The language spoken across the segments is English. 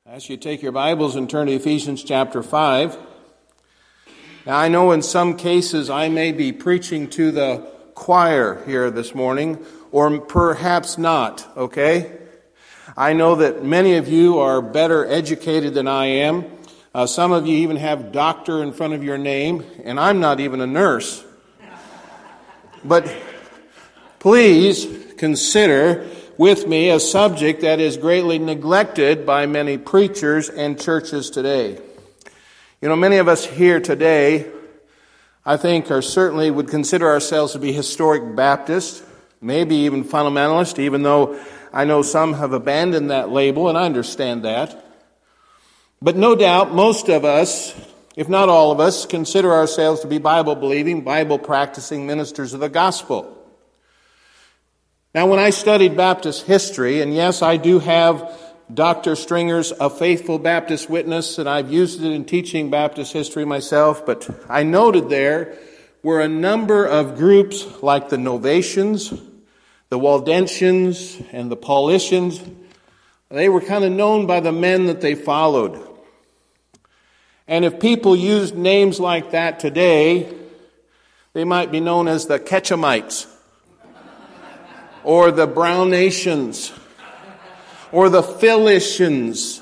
As you take your Bibles and turn to Ephesians chapter 5. Now, I know in some cases I may be preaching to the choir here this morning, or perhaps not, okay? I know that many of you are better educated than I am. Some of you even have doctor in front of your name, and I'm not even a nurse. But please consider with me a subject that is greatly neglected by many preachers and churches today. You know, many of us here today, I think, certainly would consider ourselves to be historic Baptists, maybe even fundamentalist, even though I know some have abandoned that label, and I understand that. But no doubt, most of us, if not all of us, consider ourselves to be Bible-believing, Bible-practicing ministers of the gospel. Now, when I studied Baptist history, and yes, I do have Dr. Stringer's A Faithful Baptist Witness, and I've used it in teaching Baptist history myself, but I noted there were a number of groups like the Novatians, the Waldensians, and the Paulicians. They were kind of known by the men that they followed. And if people used names like that today, they might be known as the Ketchumites, or the Brownations, or the Philicians.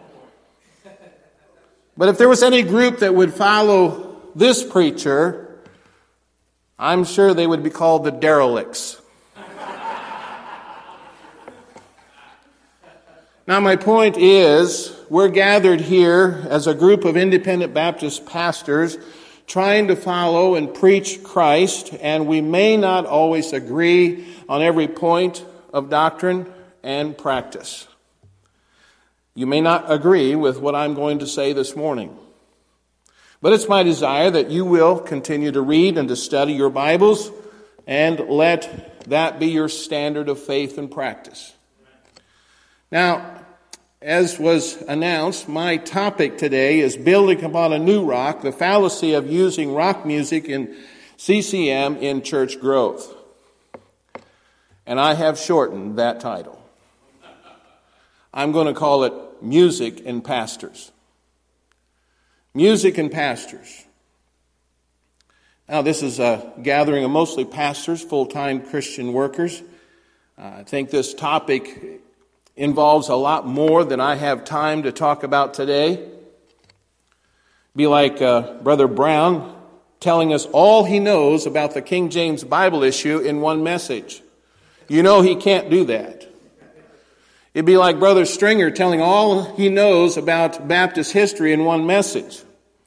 But if there was any group that would follow this preacher, I'm sure they would be called the derelicts. Now, my point is, we're gathered here as a group of independent Baptist pastors trying to follow and preach Christ, and we may not always agree on every point of doctrine and practice. You may not agree with what I'm going to say this morning, but it's my desire that you will continue to read and to study your Bibles and let that be your standard of faith and practice. Now, as was announced, my topic today is building upon a new rock, the fallacy of using rock music in CCM in church growth. And I have shortened that title. I'm going to call it Music and Pastors. Music and Pastors. Now, this is a gathering of mostly pastors, full-time Christian workers. I think this topic involves a lot more than I have time to talk about today. Be like Brother Brown telling us all he knows about the King James Bible issue in one message. You know he can't do that. It'd be like Brother Stringer telling all he knows about Baptist history in one message.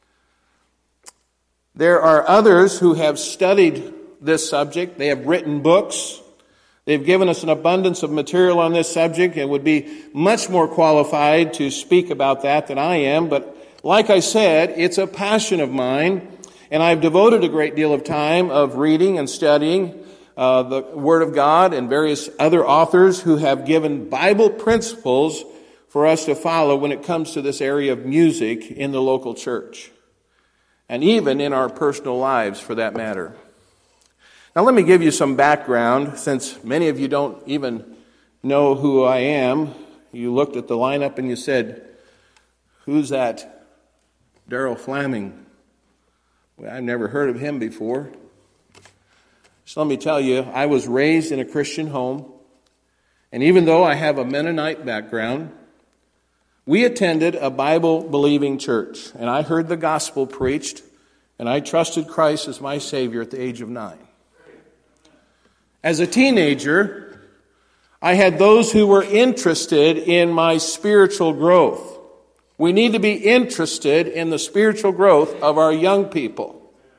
There are others who have studied this subject. They have written books. They've given us an abundance of material on this subject and would be much more qualified to speak about that than I am. But like I said, it's a passion of mine, and I've devoted a great deal of time of reading and studying the Word of God and various other authors who have given Bible principles for us to follow when it comes to this area of music in the local church, and even in our personal lives for that matter. Now, let me give you some background, since many of you don't even know who I am. You looked at the lineup and you said, "Who's that Darrell Flaming? Well, I've never heard of him before." So let me tell you, I was raised in a Christian home, and even though I have a Mennonite background, we attended a Bible-believing church, and I heard the gospel preached, and I trusted Christ as my Savior at the age of 9. As a teenager, I had those who were interested in my spiritual growth. We need to be interested in the spiritual growth of our young people.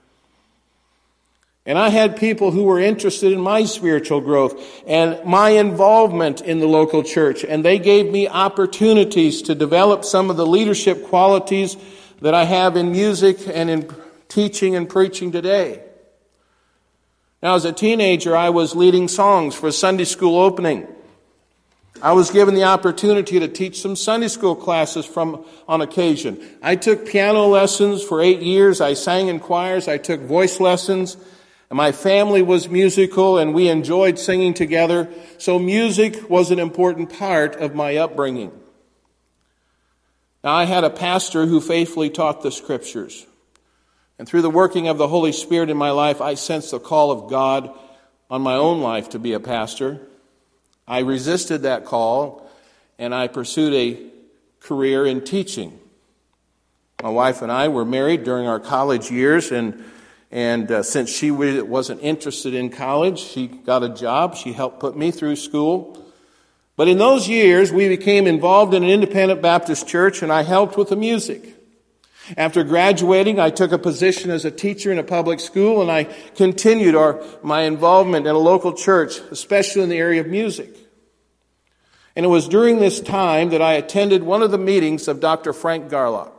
And I had people who were interested in my spiritual growth and my involvement in the local church, and they gave me opportunities to develop some of the leadership qualities that I have in music and in teaching and preaching today. Now, as a teenager, I was leading songs for a Sunday school opening. I was given the opportunity to teach some Sunday school classes on occasion. I took piano lessons for 8 years. I sang in choirs. I took voice lessons. And my family was musical, and we enjoyed singing together. So music was an important part of my upbringing. Now, I had a pastor who faithfully taught the Scriptures. And through the working of the Holy Spirit in my life, I sensed the call of God on my own life to be a pastor. I resisted that call, and I pursued a career in teaching. My wife and I were married during our college years, and since she wasn't interested in college, she got a job. She helped put me through school. But in those years, we became involved in an independent Baptist church, and I helped with the music. After graduating, I took a position as a teacher in a public school, and I continued my involvement in a local church, especially in the area of music. And it was during this time that I attended one of the meetings of Dr. Frank Garlock.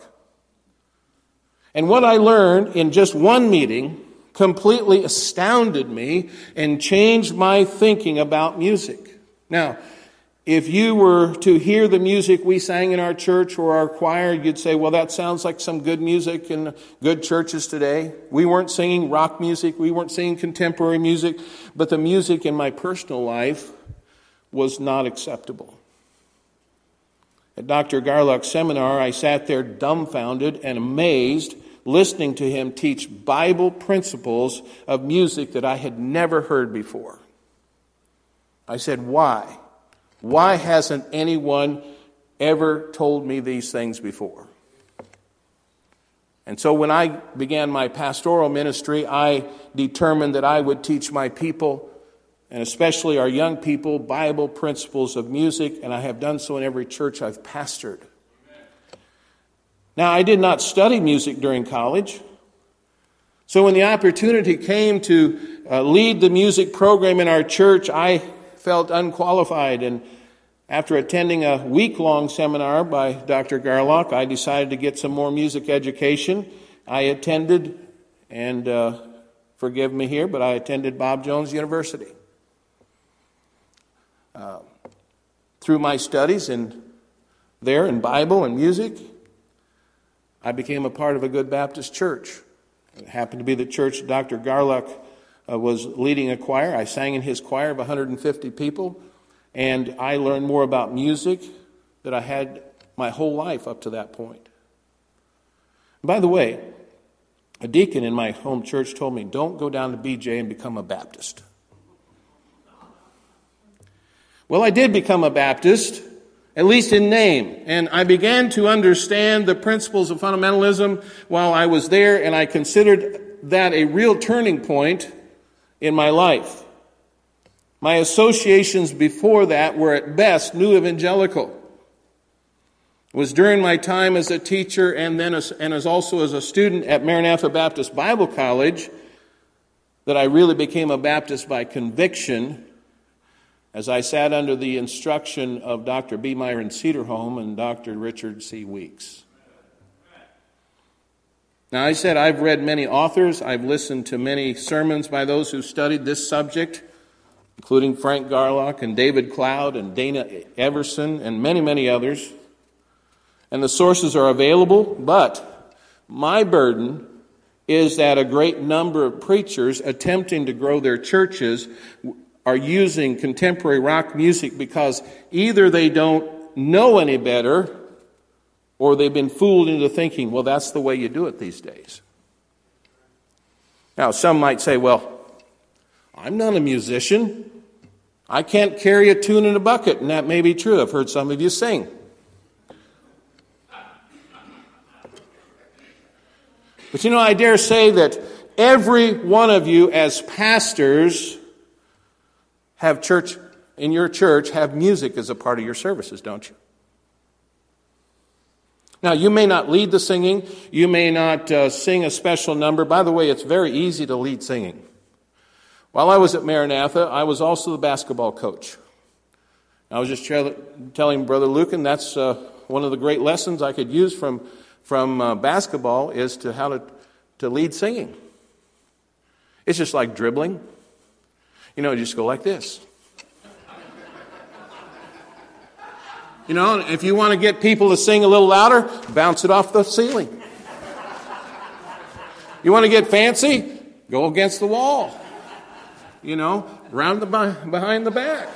And what I learned in just one meeting completely astounded me and changed my thinking about music. Now, if you were to hear the music we sang in our church or our choir, you'd say, well, that sounds like some good music in good churches today. We weren't singing rock music. We weren't singing contemporary music. But the music in my personal life was not acceptable. At Dr. Garlock's seminar, I sat there dumbfounded and amazed, listening to him teach Bible principles of music that I had never heard before. I said, why? Why hasn't anyone ever told me these things before? And so when I began my pastoral ministry, I determined that I would teach my people, and especially our young people, Bible principles of music, and I have done so in every church I've pastored. Now, I did not study music during college, so when the opportunity came to lead the music program in our church, I felt unqualified, and after attending a week-long seminar by Dr. Garlock, I decided to get some more music education. I attended, and forgive me here, but I attended Bob Jones University. Through my studies in Bible and music, I became a part of a good Baptist church. It happened to be the church Dr. Garlock was leading a choir. I sang in his choir of 150 people, and I learned more about music than I had my whole life up to that point. By the way, a deacon in my home church told me, don't go down to BJ and become a Baptist. Well, I did become a Baptist, at least in name, and I began to understand the principles of fundamentalism while I was there, and I considered that a real turning point in my life. My associations before that were at best new evangelical. It was during my time as a teacher and then also as a student at Maranatha Baptist Bible College that I really became a Baptist by conviction as I sat under the instruction of Dr. B. Myron Cedarholm and Dr. Richard C. Weeks. Now, I said I've read many authors. I've listened to many sermons by those who studied this subject, including Frank Garlock and David Cloud and Dana Everson and many, many others. And the sources are available, but my burden is that a great number of preachers attempting to grow their churches are using contemporary rock music because either they don't know any better or they've been fooled into thinking, well, that's the way you do it these days. Now, some might say, well, I'm not a musician. I can't carry a tune in a bucket, and that may be true. I've heard some of you sing. But I dare say that every one of you as pastors have church, in your church, have music as a part of your services, don't you? Now, you may not lead the singing. You may not sing a special number. By the way, it's very easy to lead singing. While I was at Maranatha, I was also the basketball coach. I was just telling Brother Lucan that's one of the great lessons I could use from basketball is to how to lead singing. It's just like dribbling. You just go like this. If you want to get people to sing a little louder, bounce it off the ceiling. You want to get fancy? Go against the wall. Round behind the back.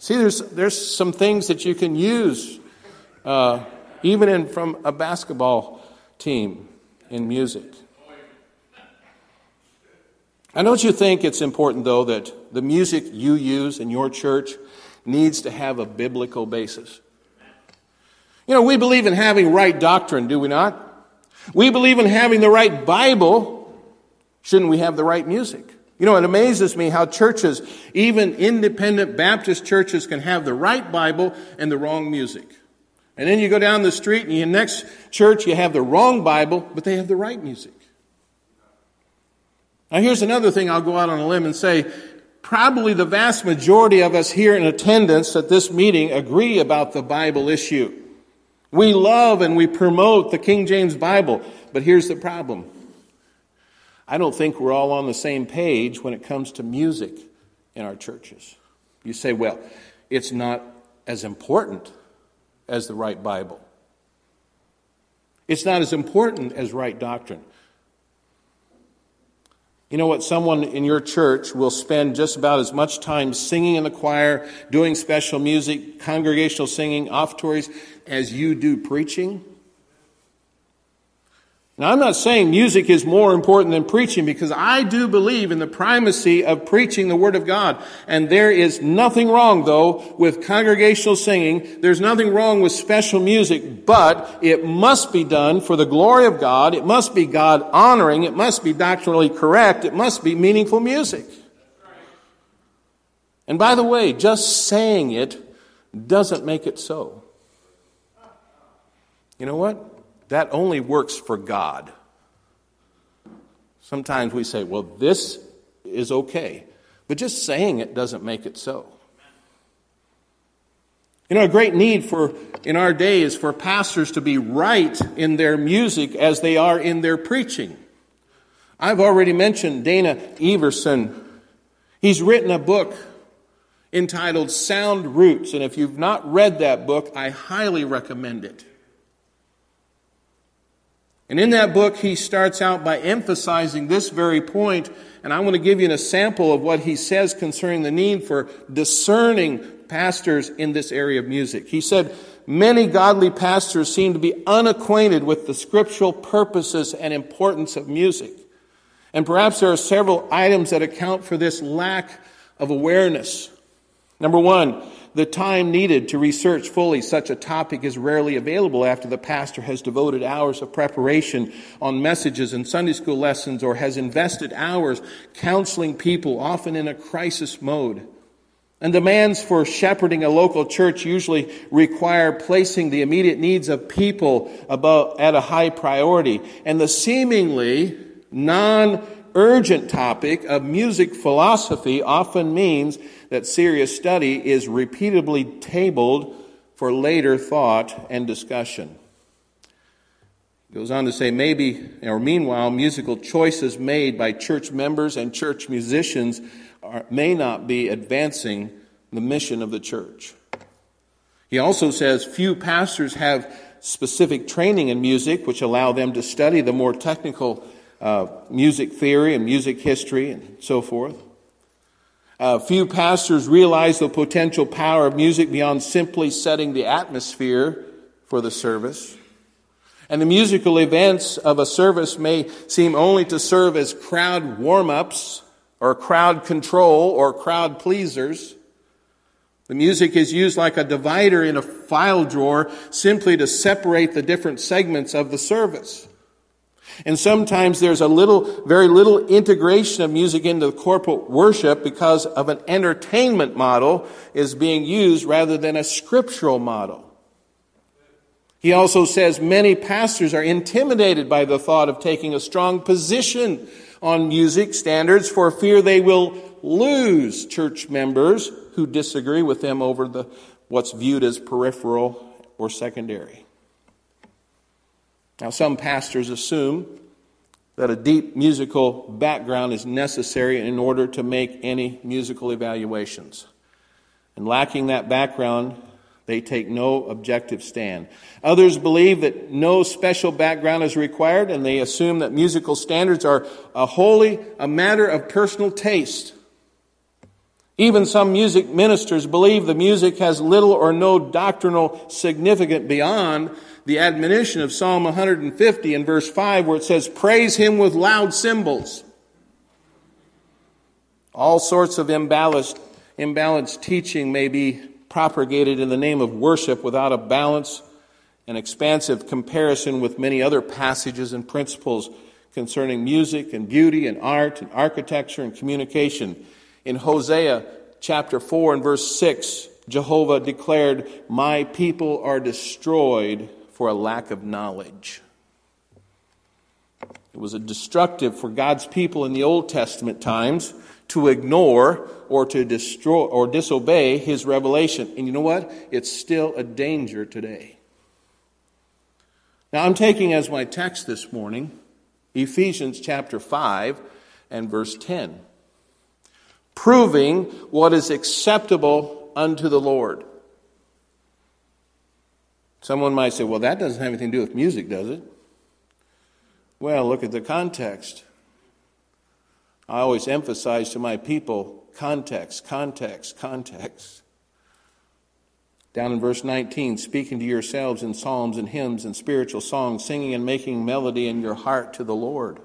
See, there's some things that you can use, even from a basketball team in music. I don't you think it's important, though, that the music you use in your church needs to have a biblical basis? You know, we believe in having right doctrine, do we not? We believe in having the right Bible. Shouldn't we have the right music? You know, it amazes me how churches, even independent Baptist churches, can have the right Bible and the wrong music. And then you go down the street and in the next church you have the wrong Bible, but they have the right music. Now here's another thing I'll go out on a limb and say, probably the vast majority of us here in attendance at this meeting agree about the Bible issue. We love and we promote the King James Bible, but here's the problem. I don't think we're all on the same page when it comes to music in our churches. You say, well, it's not as important as the right Bible. It's not as important as right doctrine. You know what? Someone in your church will spend just about as much time singing in the choir, doing special music, congregational singing, offertories, as you do preaching. Now, I'm not saying music is more important than preaching, because I do believe in the primacy of preaching the Word of God. And there is nothing wrong, though, with congregational singing. There's nothing wrong with special music, but it must be done for the glory of God. It must be God-honoring. It must be doctrinally correct. It must be meaningful music. And by the way, just saying it doesn't make it so. You know what? That only works for God. Sometimes we say, well, this is okay. But just saying it doesn't make it so. You know, a great need in our day is for pastors to be right in their music as they are in their preaching. I've already mentioned Dana Everson. He's written a book entitled Sound Roots. And if you've not read that book, I highly recommend it. And in that book, he starts out by emphasizing this very point, and I want to give you a sample of what he says concerning the need for discerning pastors in this area of music. He said, many godly pastors seem to be unacquainted with the scriptural purposes and importance of music. And perhaps there are several items that account for this lack of awareness. Number one, the time needed to research fully such a topic is rarely available after the pastor has devoted hours of preparation on messages and Sunday school lessons, or has invested hours counseling people, often in a crisis mode. And demands for shepherding a local church usually require placing the immediate needs of people at a high priority. And the seemingly non-urgent topic of music philosophy often means that serious study is repeatedly tabled for later thought and discussion. It goes on to say, meanwhile, musical choices made by church members and church musicians may not be advancing the mission of the church. He also says few pastors have specific training in music, which allow them to study the more technical music theory and music history and so forth. Few pastors realize the potential power of music beyond simply setting the atmosphere for the service. And the musical events of a service may seem only to serve as crowd warm-ups or crowd control or crowd pleasers. The music is used like a divider in a file drawer simply to separate the different segments of the service. And sometimes there's very little integration of music into the corporate worship because of an entertainment model is being used rather than a scriptural model. He also says many pastors are intimidated by the thought of taking a strong position on music standards for fear they will lose church members who disagree with them over what's viewed as peripheral or secondary. Now, some pastors assume that a deep musical background is necessary in order to make any musical evaluations. And lacking that background, they take no objective stand. Others believe that no special background is required, and they assume that musical standards are wholly a matter of personal taste. Even some music ministers believe the music has little or no doctrinal significance beyond the admonition of Psalm 150 in verse 5, where it says, "Praise him with loud cymbals." All sorts of imbalanced teaching may be propagated in the name of worship without a balance and expansive comparison with many other passages and principles concerning music and beauty and art and architecture and communication. In Hosea chapter 4 and verse 6, Jehovah declared, "My people are destroyed for a lack of knowledge." It was destructive for God's people in the Old Testament times to ignore or to destroy or disobey his revelation. And you know what? It's still a danger today. Now I'm taking as my text this morning Ephesians chapter 5 and verse 10. Proving what is acceptable unto the Lord. Someone might say, well, that doesn't have anything to do with music, does it? Well, look at the context. I always emphasize to my people, context, context, context. Down in verse 19, speaking to yourselves in psalms and hymns and spiritual songs, singing and making melody in your heart to the Lord.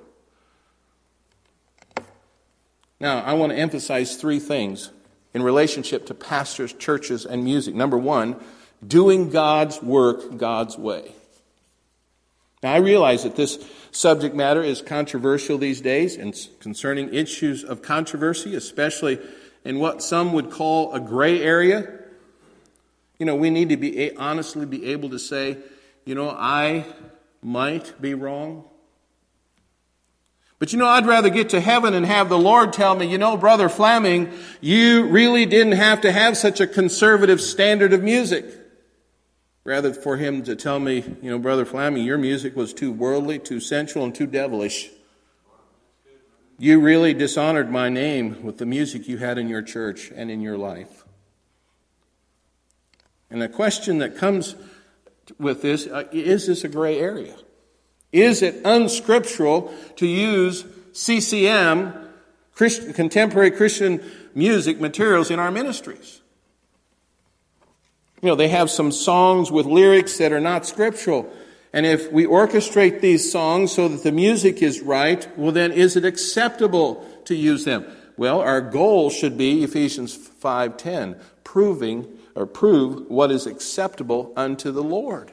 Now, I want to emphasize three things in relationship to pastors, churches, and music. Number one, doing God's work God's way. Now, I realize that this subject matter is controversial these days, and concerning issues of controversy, especially in what some would call a gray area. You know, we need to be honestly be able to say, you know, I might be wrong. But you know, I'd rather get to heaven and have the Lord tell me, you know, Brother Flaming, you really didn't have to have such a conservative standard of music. Rather for him to tell me, you know, Brother Flaming, your music was too worldly, too sensual, and too devilish. You really dishonored my name with the music you had in your church and in your life. And the question that comes with this, is this a gray area? Is it unscriptural to use CCM, contemporary Christian music materials in our ministries? You know, they have some songs with lyrics that are not scriptural. And if we orchestrate these songs so that the music is right, well then is it acceptable to use them? Well, our goal should be, Ephesians 5:10, prove what is acceptable unto the Lord.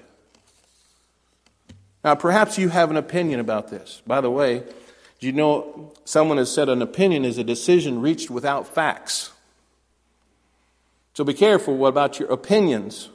Now, perhaps you have an opinion about this. By the way, do you know someone has said an opinion is a decision reached without facts? So be careful about your opinions.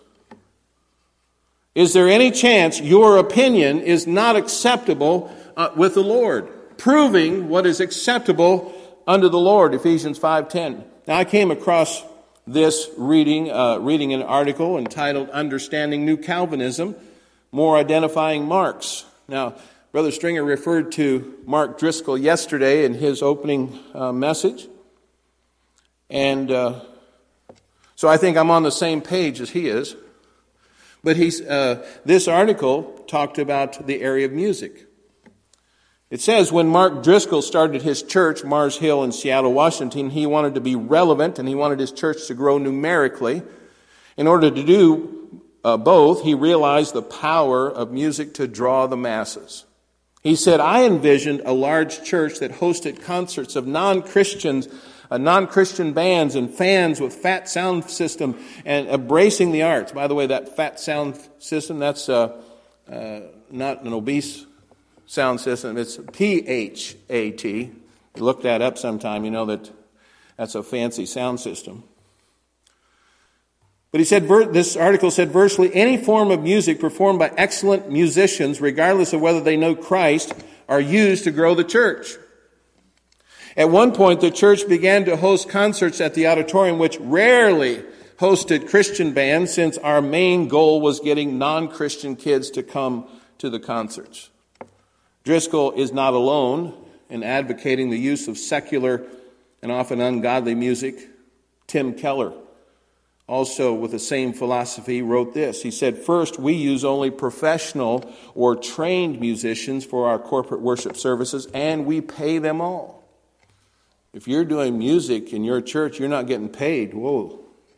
Is there any chance your opinion is not acceptable with the Lord? Proving what is acceptable unto the Lord, Ephesians 5:10. Now, I came across this reading an article entitled Understanding New Calvinism, More Identifying Marks. Now, Brother Stringer referred to Mark Driscoll yesterday in his opening message. And so I think I'm on the same page as he is. But this article talked about the area of music. It says when Mark Driscoll started his church, Mars Hill in Seattle, Washington, he wanted to be relevant and he wanted his church to grow numerically. In order to do both, he realized the power of music to draw the masses. He said, I envisioned a large church that hosted concerts of non-Christian bands and fans with fat sound system and embracing the arts. By the way, that fat sound system, that's not an obese sound system. It's PHAT. You look that up sometime, you know that's a fancy sound system. But he said, this article said, virtually any form of music performed by excellent musicians, regardless of whether they know Christ, are used to grow the church. At one point, the church began to host concerts at the auditorium, which rarely hosted Christian bands, since our main goal was getting non-Christian kids to come to the concerts. Driscoll is not alone in advocating the use of secular and often ungodly music. Tim Keller, also with the same philosophy, wrote this. He said, first, we use only professional or trained musicians for our corporate worship services, and we pay them all. If you're doing music in your church, you're not getting paid. Whoa.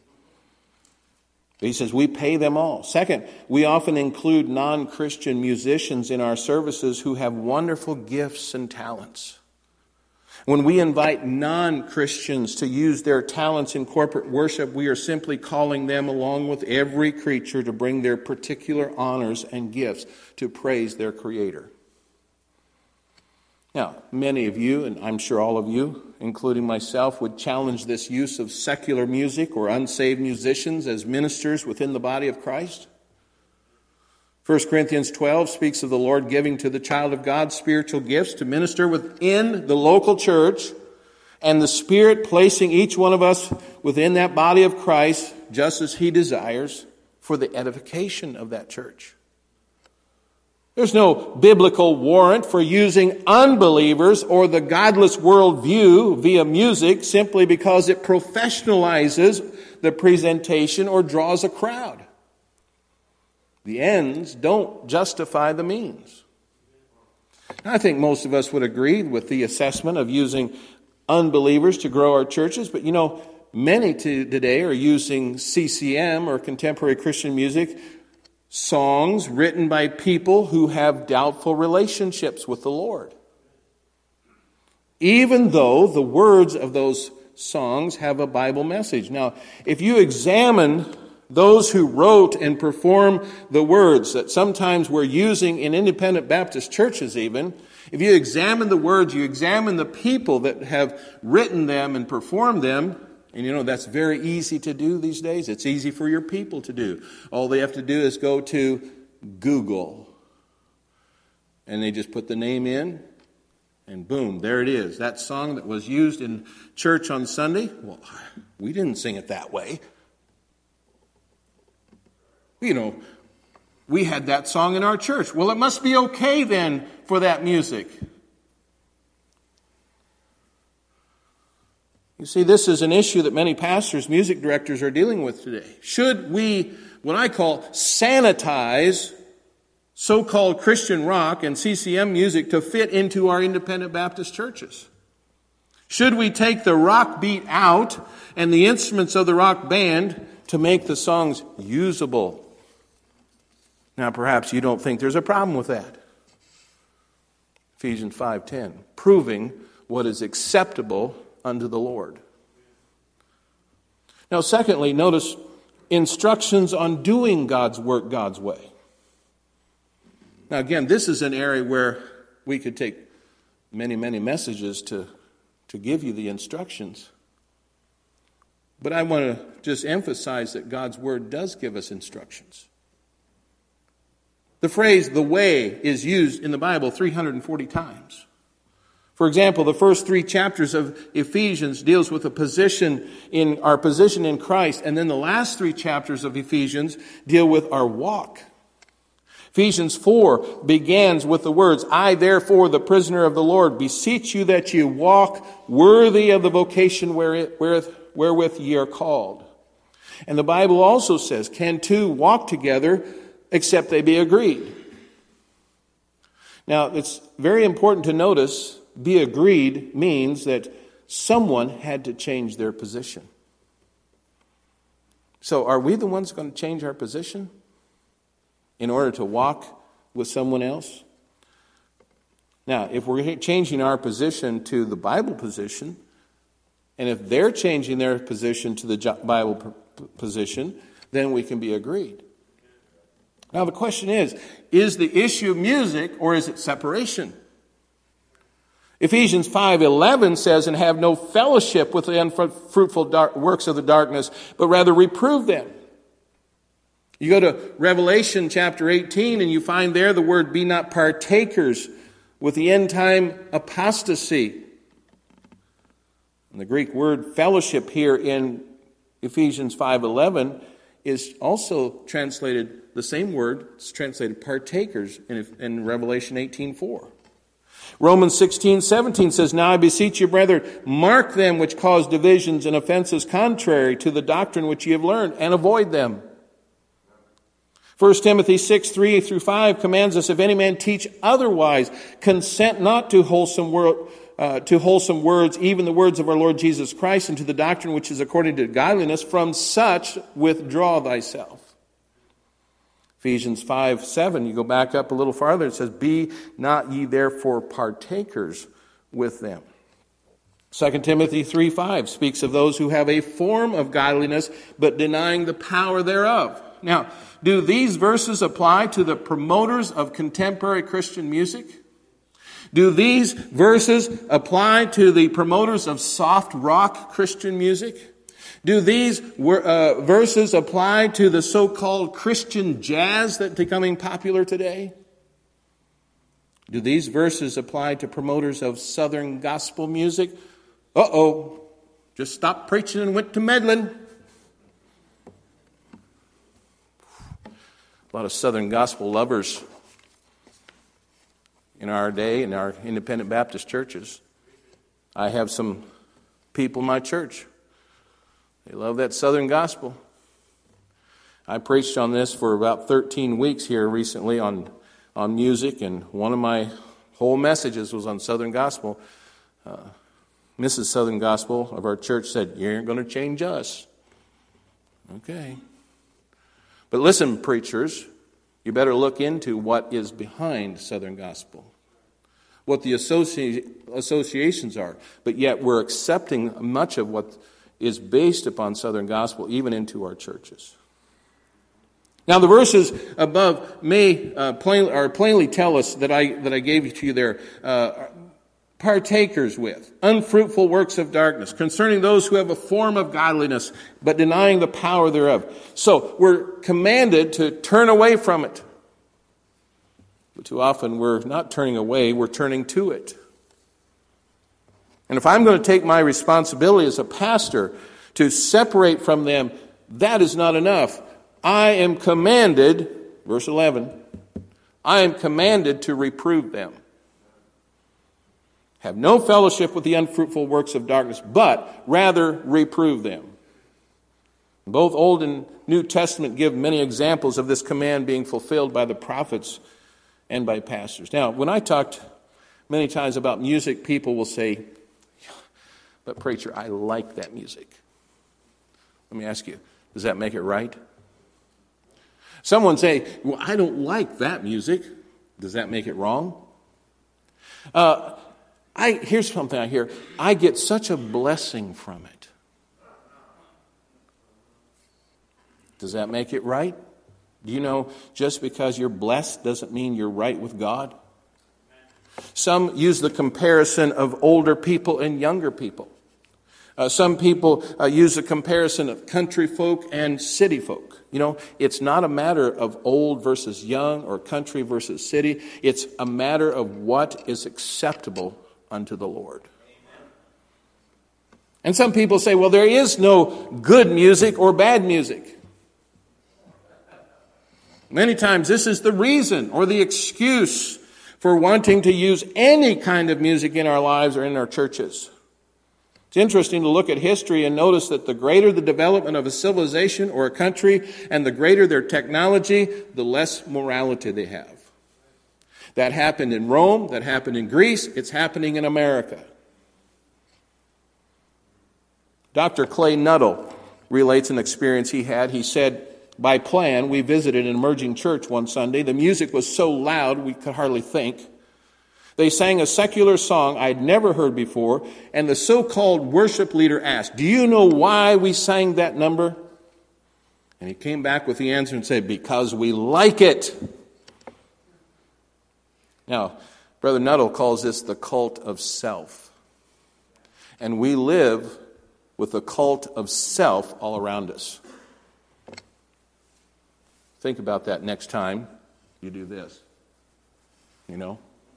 He says we pay them all. Second, we often include non-Christian musicians in our services who have wonderful gifts and talents. When we invite non-Christians to use their talents in corporate worship, we are simply calling them along with every creature to bring their particular honors and gifts to praise their Creator. Now, many of you, and I'm sure all of you, including myself, would challenge this use of secular music or unsaved musicians as ministers within the body of Christ. 1 Corinthians 12 speaks of the Lord giving to the child of God spiritual gifts to minister within the local church, and the Spirit placing each one of us within that body of Christ just as He desires for the edification of that church. There's no biblical warrant for using unbelievers or the godless worldview via music simply because it professionalizes the presentation or draws a crowd. The ends don't justify the means. I think most of us would agree with the assessment of using unbelievers to grow our churches, but many today are using CCM or contemporary Christian music, songs written by people who have doubtful relationships with the Lord, even though the words of those songs have a Bible message. Now, if you examine those who wrote and performed the words that sometimes we're using in independent Baptist churches even, if you examine the words, you examine the people that have written them and performed them, and that's very easy to do these days. It's easy for your people to do. All they have to do is go to Google, and they just put the name in, and boom, there it is. That song that was used in church on Sunday, well, we didn't sing it that way. We had that song in our church. Well, it must be okay then for that music. You see, this is an issue that many pastors, music directors are dealing with today. Should we, what I call, sanitize so-called Christian rock and CCM music to fit into our independent Baptist churches? Should we take the rock beat out and the instruments of the rock band to make the songs usable? Now, perhaps you don't think there's a problem with that. Ephesians 5:10, proving what is acceptable unto the Lord. Now, secondly, notice instructions on doing God's work God's way. Now, again, this is an area where we could take many, many messages to give you the instructions. But I want to just emphasize that God's Word does give us instructions. The phrase, the way, is used in the Bible 340 times. For example, the first 3 chapters of Ephesians deals with our position in Christ, and then the last 3 chapters of Ephesians deal with our walk. Ephesians 4 begins with the words, I therefore, the prisoner of the Lord, beseech you that you walk worthy of the vocation wherewith ye are called. And the Bible also says, can two walk together except they be agreed? Now, it's very important to notice, be agreed means that someone had to change their position. So are we the ones going to change our position in order to walk with someone else? Now, if we're changing our position to the Bible position, and if they're changing their position to the Bible position, then we can be agreed. Now the question is the issue music or is it separation? Ephesians 5:11 says, and have no fellowship with the unfruitful works of the darkness, but rather reprove them. You go to Revelation chapter 18 and you find there the word be not partakers with the end time apostasy. And the Greek word fellowship here in Ephesians 5:11 is also translated, the same word, it's translated partakers in Revelation 18:4. Romans 16:17 says, now I beseech you, brethren, mark them which cause divisions and offenses contrary to the doctrine which ye have learned, and avoid them. 1 Timothy 6:3-5 commands us, if any man teach otherwise, consent not to wholesome to wholesome words, even the words of our Lord Jesus Christ, and to the doctrine which is according to godliness, from such withdraw thyself. Ephesians 5:7, you go back up a little farther, it says, be not ye therefore partakers with them. 2 Timothy 3:5 speaks of those who have a form of godliness, but denying the power thereof. Now, do these verses apply to the promoters of contemporary Christian music? Do these verses apply to the promoters of soft rock Christian music? Do these verses apply to the so-called Christian jazz that's becoming popular today? Do these verses apply to promoters of Southern gospel music? Just stopped preaching and went to meddling. A lot of Southern gospel lovers in our day, in our independent Baptist churches. I have some people in my church. They love that Southern gospel. I preached on this for about 13 weeks here recently on music, and one of my whole messages was on Southern gospel. Mrs. Southern Gospel of our church said, you aren't going to change us. Okay. But listen, preachers, you better look into what is behind Southern gospel, what the associations are. But yet we're accepting much of what is based upon Southern gospel even into our churches. Now the verses above may plainly tell us that I gave to you there, partakers with, unfruitful works of darkness, concerning those who have a form of godliness, but denying the power thereof. So we're commanded to turn away from it. But too often we're not turning away, we're turning to it. And if I'm going to take my responsibility as a pastor to separate from them, that is not enough. I am commanded, verse 11, I am commanded to reprove them. Have no fellowship with the unfruitful works of darkness, but rather reprove them. Both Old and New Testament give many examples of this command being fulfilled by the prophets and by pastors. Now, when I talked many times about music, people will say, but preacher, I like that music. Let me ask you, does that make it right? Someone say, well, I don't like that music. Does that make it wrong? Here's something I hear. I get such a blessing from it. Does that make it right? Do you know just because you're blessed doesn't mean you're right with God? Some use the comparison of older people and younger people. Some people use the comparison of country folk and city folk. You know, it's not a matter of old versus young or country versus city. It's a matter of what is acceptable unto the Lord. And some people say, well, there is no good music or bad music. Many times this is the reason or the excuse for wanting to use any kind of music in our lives or in our churches. It's interesting to look at history and notice that the greater the development of a civilization or a country and the greater their technology, the less morality they have. That happened in Rome, that happened in Greece, it's happening in America. Dr. Clay Nuttall relates an experience he had. He said, by plan, we visited an emerging church one Sunday. The music was so loud we could hardly think. They sang a secular song I'd never heard before, and the so-called worship leader asked, do you know why we sang that number? And he came back with the answer and said, because we like it. Now, Brother Nuttall calls this the cult of self. And we live with the cult of self all around us. Think about that next time you do this. You know?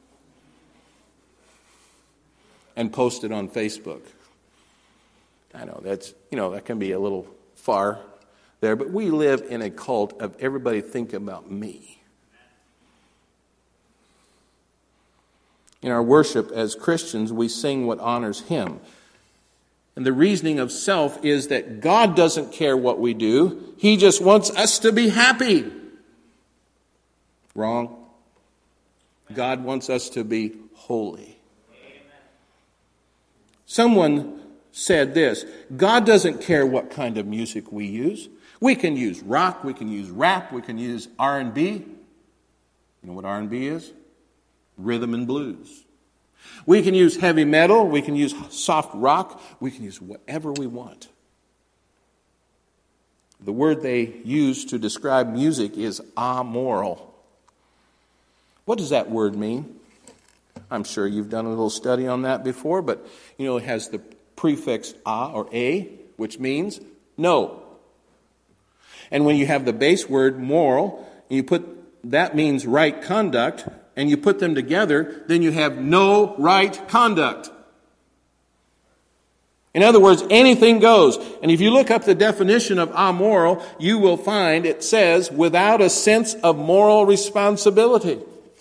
And post it on Facebook. I know that can be a little far there, but we live in a cult of everybody think about me. In our worship as Christians, we sing what honors Him. And the reasoning of self is that God doesn't care what we do. He just wants us to be happy. Wrong. God wants us to be holy. Someone said this: God doesn't care what kind of music we use. We can use rock, we can use rap, we can use R&B. You know what R&B is? Rhythm and blues. We can use heavy metal, we can use soft rock, we can use whatever we want. The word they use to describe music is amoral. What does that word mean? I'm sure you've done a little study on that before, but it has the prefix a or a, which means no. And when you have the base word moral, that means right conduct, and you put them together, then you have no right conduct. In other words, anything goes. And if you look up the definition of amoral, you will find it says, without a sense of moral responsibility.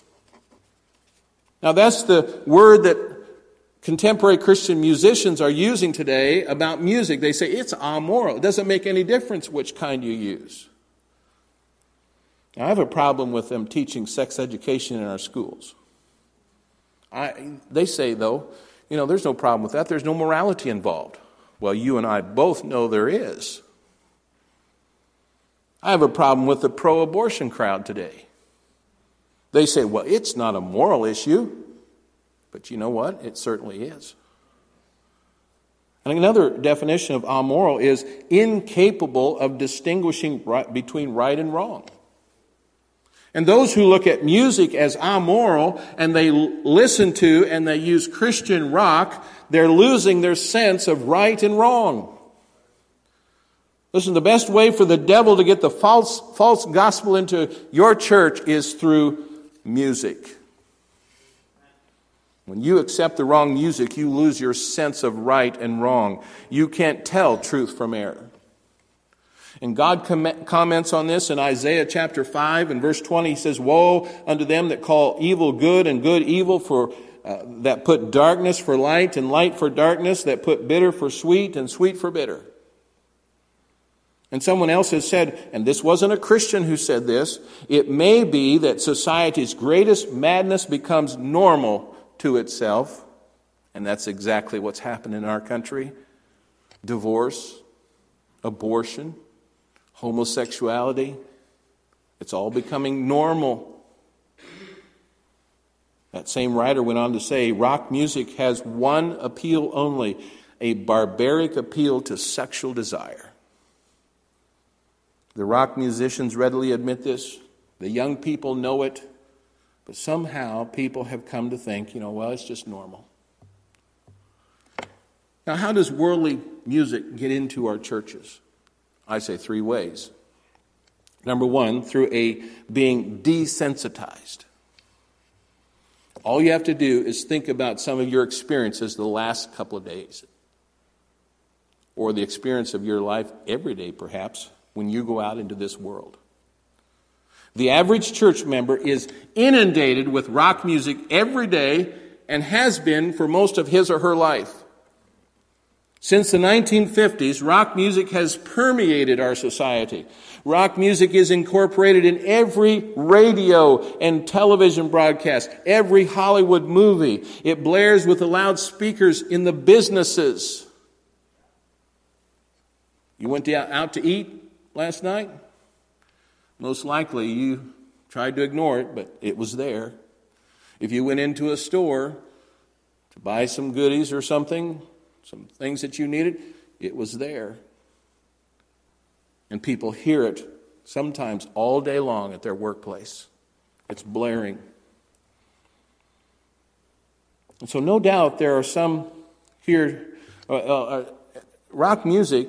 Now that's the word that contemporary Christian musicians are using today about music. They say it's amoral. It doesn't make any difference which kind you use. Now, I have a problem with them teaching sex education in our schools. They say, though, there's no problem with that. There's no morality involved. Well, you and I both know there is. I have a problem with the pro-abortion crowd today. They say, well, it's not a moral issue. But you know what? It certainly is. And another definition of amoral is incapable of distinguishing between right and wrong. And those who look at music as amoral and they listen to and they use Christian rock, they're losing their sense of right and wrong. Listen, the best way for the devil to get the false gospel into your church is through music. When you accept the wrong music, you lose your sense of right and wrong. You can't tell truth from error. And God comments on this in Isaiah chapter 5 and verse 20. He says, woe unto them that call evil good and good evil, for that put darkness for light and light for darkness, that put bitter for sweet and sweet for bitter. And someone else has said, and this wasn't a Christian who said this, it may be that society's greatest madness becomes normal to itself. And that's exactly what's happened in our country. Divorce, abortion, homosexuality, it's all becoming normal. That same writer went on to say, rock music has one appeal only, a barbaric appeal to sexual desire. The rock musicians readily admit this. The young people know it. But somehow people have come to think, well, it's just normal. Now, how does worldly music get into our churches? I say 3 ways. Number 1, through being desensitized. All you have to do is think about some of your experiences the last couple of days. Or the experience of your life every day, perhaps, when you go out into this world. The average church member is inundated with rock music every day and has been for most of his or her life. Since the 1950s, rock music has permeated our society. Rock music is incorporated in every radio and television broadcast, every Hollywood movie. It blares with the loudspeakers in the businesses. You went out to eat last night? Most likely you tried to ignore it, but it was there. If you went into a store to buy some goodies or something, some things that you needed, it was there. And people hear it sometimes all day long at their workplace. It's blaring. And so no doubt there are some here, rock music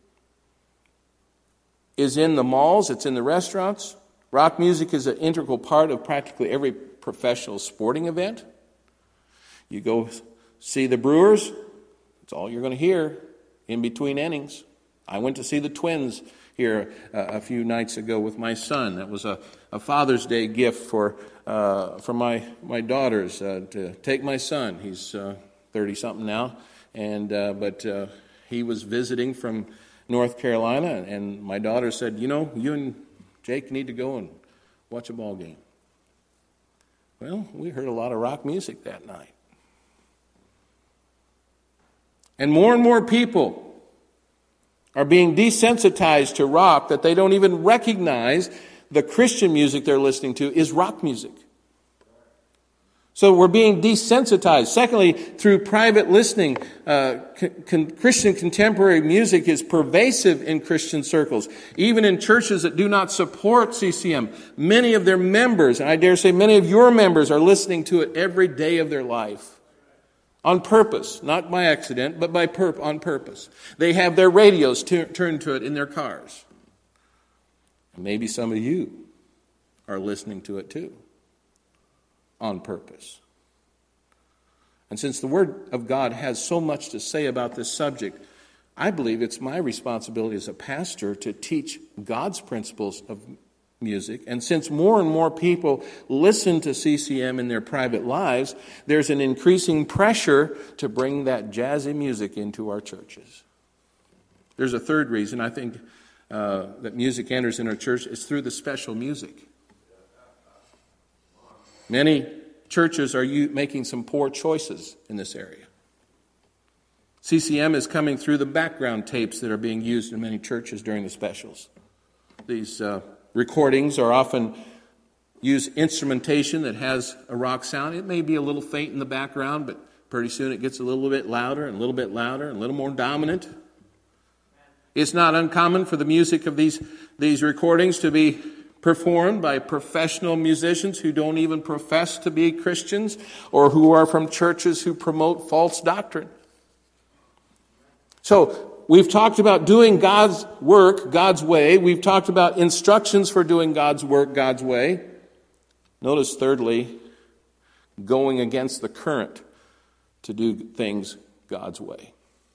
is in the malls, it's in the restaurants. Rock music is an integral part of practically every professional sporting event. You go see the Brewers, it's all you're going to hear in between innings. I went to see the Twins here a few nights ago with my son. That was a Father's Day gift for my daughters to take my son. He's 30-something now, but he was visiting from North Carolina, and my daughter said, you and Jake need to go and watch a ball game. Well, we heard a lot of rock music that night. And more people are being desensitized to rock that they don't even recognize the Christian music they're listening to is rock music. So we're being desensitized. Secondly, through private listening, Christian contemporary music is pervasive in Christian circles. Even in churches that do not support CCM, many of their members, and I dare say many of your members, are listening to it every day of their life. On purpose, not by accident, but on purpose. They have their radios turned to it in their cars. And maybe some of you are listening to it too. On purpose. And since the Word of God has so much to say about this subject, I believe it's my responsibility as a pastor to teach God's principles of music. And since more and more people listen to CCM in their private lives, there's an increasing pressure to bring that jazzy music into our churches. There's a third reason I think that music enters in our church is through the special music. Many churches are making some poor choices in this area. CCM is coming through the background tapes that are being used in many churches during the specials. These recordings are often use instrumentation that has a rock sound. It may be a little faint in the background, but pretty soon it gets a little bit louder and a little bit louder and a little more dominant. It's not uncommon for the music of these recordings to be performed by professional musicians who don't even profess to be Christians or who are from churches who promote false doctrine. So we've talked about doing God's work God's way. We've talked about instructions for doing God's work God's way. Notice, thirdly, going against the current to do things God's way.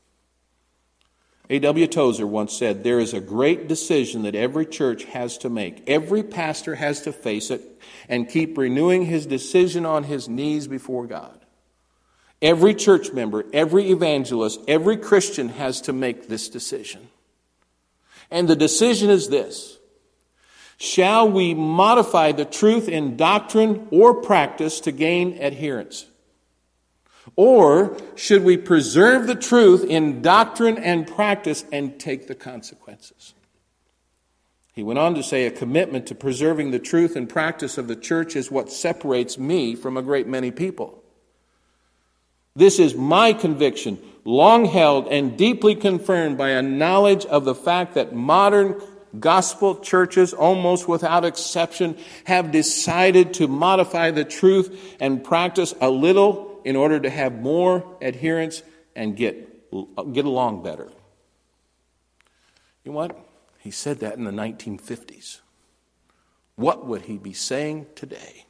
A.W. Tozer once said, "There is a great decision that every church has to make. Every pastor has to face it and keep renewing his decision on his knees before God. Every church member, every evangelist, every Christian has to make this decision. And the decision is this: shall we modify the truth in doctrine or practice to gain adherence? Or should we preserve the truth in doctrine and practice and take the consequences?" He went on to say, "A commitment to preserving the truth and practice of the church is what separates me from a great many people. This is my conviction, long held and deeply confirmed by a knowledge of the fact that modern gospel churches, almost without exception, have decided to modify the truth and practice a little in order to have more adherence and get along better." You know what? He said that in the 1950s. What would he be saying today?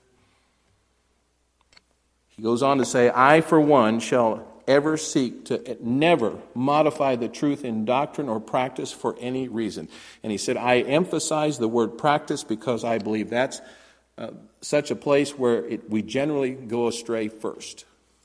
He goes on to say, "I, for one, shall ever seek to never modify the truth in doctrine or practice for any reason." And he said, "I emphasize the word practice because I believe that's such a place where we generally go astray first.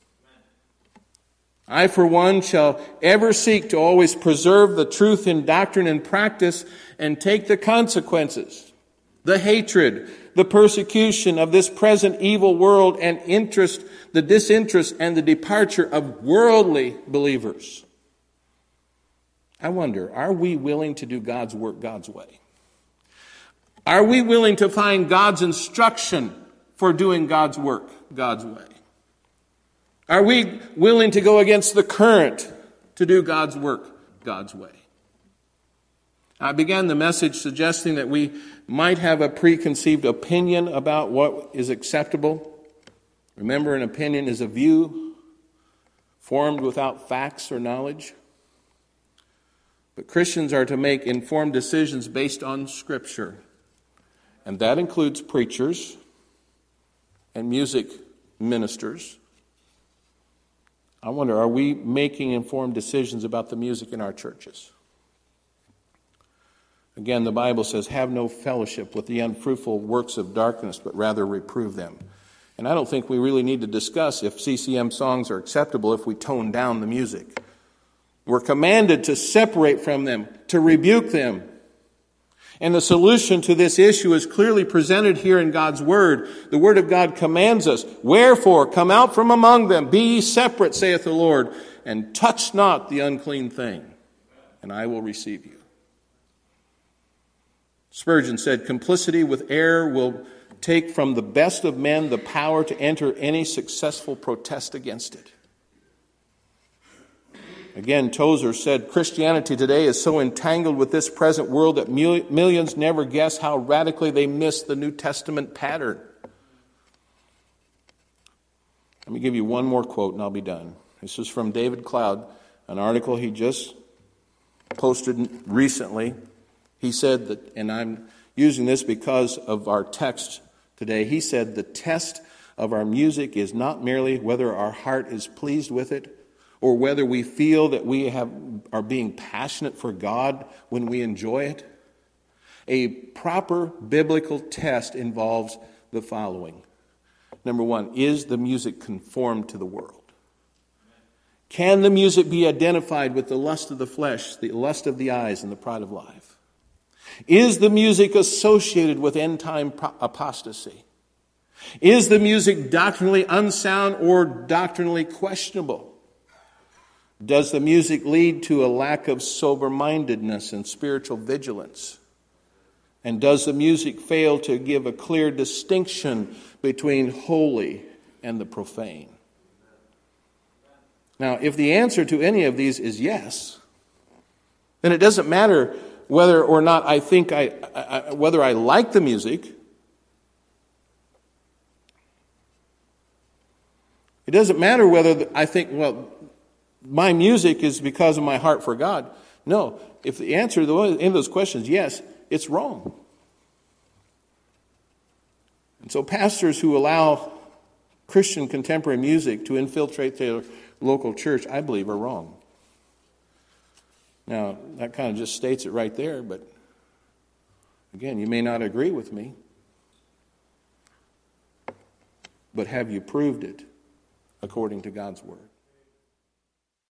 I, for one, shall ever seek to always preserve the truth in doctrine and practice and take the consequences, the hatred, the persecution of this present evil world and the disinterest and the departure of worldly believers." I wonder, are we willing to do God's work God's way? Are we willing to find God's instruction for doing God's work God's way? Are we willing to go against the current to do God's work God's way? I began the message suggesting that we might have a preconceived opinion about what is acceptable. Remember, an opinion is a view formed without facts or knowledge. But Christians are to make informed decisions based on Scripture. And that includes preachers and music ministers. I wonder, are we making informed decisions about the music in our churches? Again, the Bible says, "Have no fellowship with the unfruitful works of darkness, but rather reprove them." And I don't think we really need to discuss if CCM songs are acceptable if we tone down the music. We're commanded to separate from them, to rebuke them. And the solution to this issue is clearly presented here in God's Word. The Word of God commands us, "Wherefore, come out from among them, be ye separate, saith the Lord, and touch not the unclean thing, and I will receive you. Spurgeon said, complicity with error will take from the best of men the power to enter any successful protest against it. Again, Tozer said, Christianity today is so entangled with this present world that millions never guess how radically they miss the New Testament pattern. Let me give you one more quote and I'll be done. This is from David Cloud, an article he just posted recently. He said that, and I'm using this because of our text today, he said, the test of our music is not merely whether our heart is pleased with it or whether we feel that we are being passionate for God when we enjoy it. A proper biblical test involves the following. Number one, is the music conformed to the world? Can the music be identified with the lust of the flesh, the lust of the eyes, and the pride of life? Is the music associated with end-time apostasy? Is the music doctrinally unsound or doctrinally questionable? Does the music lead to a lack of sober-mindedness and spiritual vigilance? And does the music fail to give a clear distinction between holy and the profane? Now, if the answer to any of these is yes, then it doesn't matter whether or not I think whether I like the music. It doesn't matter whether I think, well, my music is because of my heart for God. No, if the answer to any of those questions, yes, it's wrong. And so pastors who allow Christian contemporary music to infiltrate their local church, I believe, are wrong. Now, that kind of just states it right there, but again, you may not agree with me. But have you proved it according to God's word?